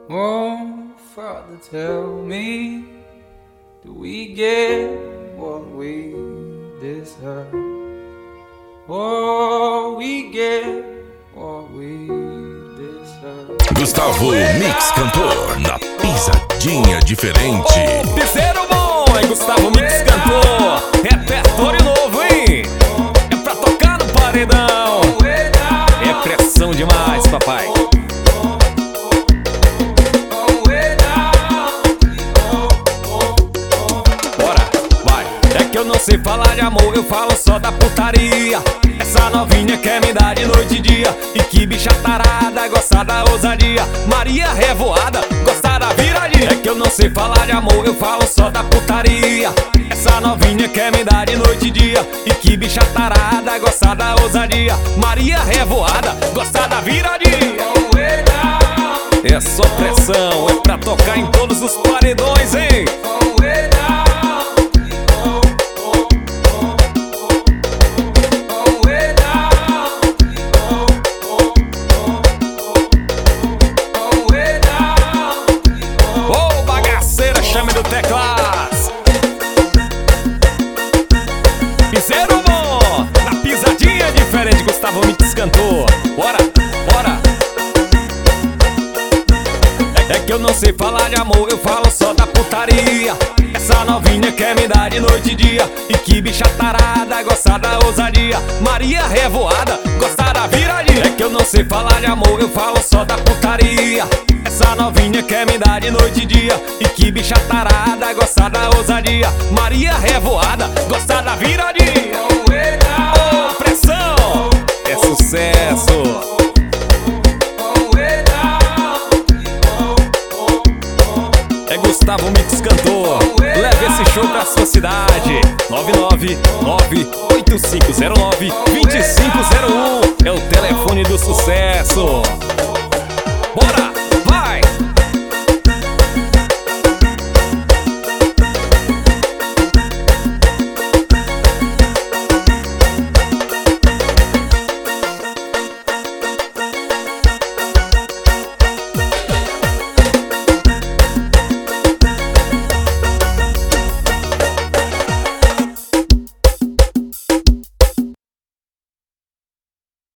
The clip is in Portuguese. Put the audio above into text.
Oh, Father, tell me, do we get what we deserve? Oh, we get what we deserve. Gustavo Mix cantor na pisadinha diferente. Oh, piseiro bom, é Gustavo Mix cantor. Repertório novo, hein? É pra tocar no paredão. É pressão demais, papai. Eu não sei falar de amor, eu falo só da putaria. Essa novinha quer me dar de noite e dia. E que bicha tarada, gosta da ousadia. Maria revoada, gosta da viradinha. É que eu não sei falar de amor, eu falo só da putaria. Essa novinha quer me dar de noite e dia. E que bicha tarada, gosta da ousadia. Maria revoada, gosta da viradinha. É só pressão, é pra tocar em todos os paredões, hein? Chame do Teclas. Piseiro bom, na pisadinha diferente, Gustavo Mix cantor. Bora, bora. É que eu não sei falar de amor, eu falo só da putaria. Essa novinha quer me dar de noite e dia. E que bicha tarada, gosta da ousadia. Maria revoada, gosta da viradinha. É que eu não sei falar de amor, eu falo só da putaria. Essa novinha quer me dar de noite e dia. E que bicha tarada, gosta da ousadia. Maria revoada, gosta da viradinha. Oh, pressão, é sucesso. É Gustavo Mix cantor. Leve esse show pra sua cidade. 999-8509-2501 é o telefone do sucesso. Bora!